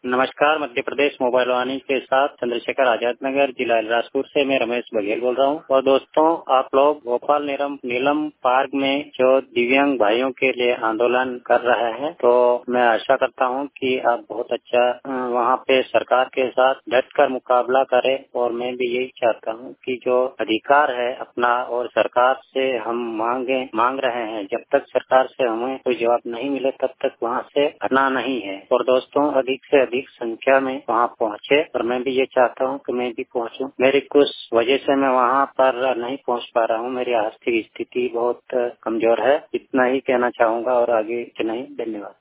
नमस्कार, मध्य प्रदेश मोबाइल वाणी के साथ चंद्रशेखर आजाद नगर, जिला इलाहाबाद से मैं रमेश बघेल बोल रहा हूँ। और दोस्तों, आप लोग भोपाल नीलम पार्क में जो दिव्यांग भाइयों के लिए आंदोलन कर रहे हैं, तो मैं आशा करता हूँ कि आप बहुत अच्छा वहाँ पे सरकार के साथ डटकर मुकाबला करें। और मैं भी यही चाहता हूँ कि जो अधिकार है अपना और सरकार से हम मांग रहे हैं, जब तक सरकार से हमें कोई जवाब नहीं मिले तब तक वहाँ से हटना नहीं है। और दोस्तों, अधिक से अधिक संख्या में वहाँ पहुँचे, और मैं भी ये चाहता हूँ कि मैं भी पहुँचूं। मेरी कुछ वजह से मैं वहाँ पर नहीं पहुँच पा रहा हूँ, मेरी आर्थिक स्थिति बहुत कमजोर है। इतना ही कहना चाहूँगा और आगे नहीं। धन्यवाद।